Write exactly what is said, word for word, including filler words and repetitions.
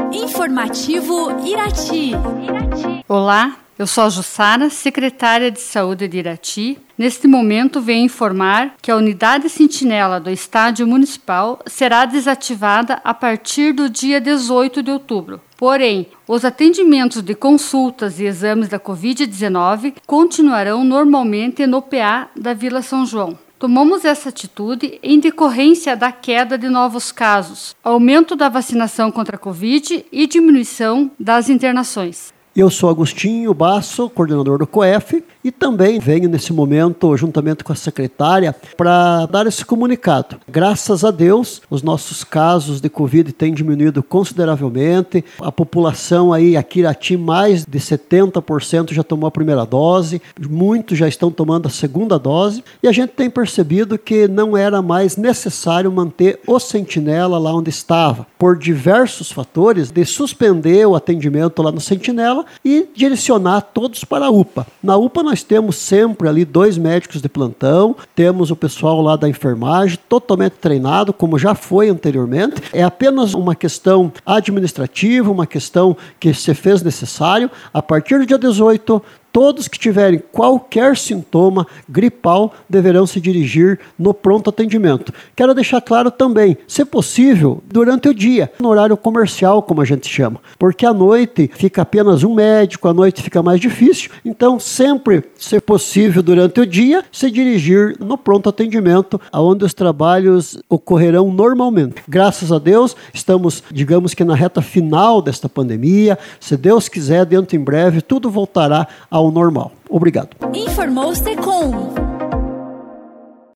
Informativo Irati. Olá, eu sou a Jussara, secretária de Saúde de Irati. Neste momento, venho informar que a unidade sentinela do Estádio Municipal será desativada a partir do dia dezoito de outubro. Porém, os atendimentos de consultas e exames da covid dezenove continuarão normalmente no P A da Vila São João. Tomamos essa atitude em decorrência da queda de novos casos, aumento da vacinação contra a Covid e diminuição das internações. Eu sou Agostinho Basso, coordenador do COEF, e também venho nesse momento, juntamente com a secretária, para dar esse comunicado. Graças a Deus, os nossos casos de Covid têm diminuído consideravelmente. A população aí, aqui em Irati, mais de setenta por cento já tomou a primeira dose, muitos já estão tomando a segunda dose, e a gente tem percebido que não era mais necessário manter o sentinela lá onde estava, por diversos fatores, de suspender o atendimento lá no sentinela e direcionar todos para a U P A. Na U P A nós temos sempre ali dois médicos de plantão, temos o pessoal lá da enfermagem totalmente treinado, como já foi anteriormente. É apenas uma questão administrativa, uma questão que se fez necessário. A partir do dia dezoito, todos que tiverem qualquer sintoma gripal deverão se dirigir no pronto atendimento. Quero deixar claro também, se possível, durante o dia, no horário comercial, como a gente chama, porque à noite fica apenas um médico, à noite fica mais difícil, então sempre, se possível, durante o dia, se dirigir no pronto atendimento, onde os trabalhos ocorrerão normalmente. Graças a Deus, estamos, digamos que na reta final desta pandemia, se Deus quiser, dentro em breve, tudo voltará ao normal. Obrigado. Informou-se com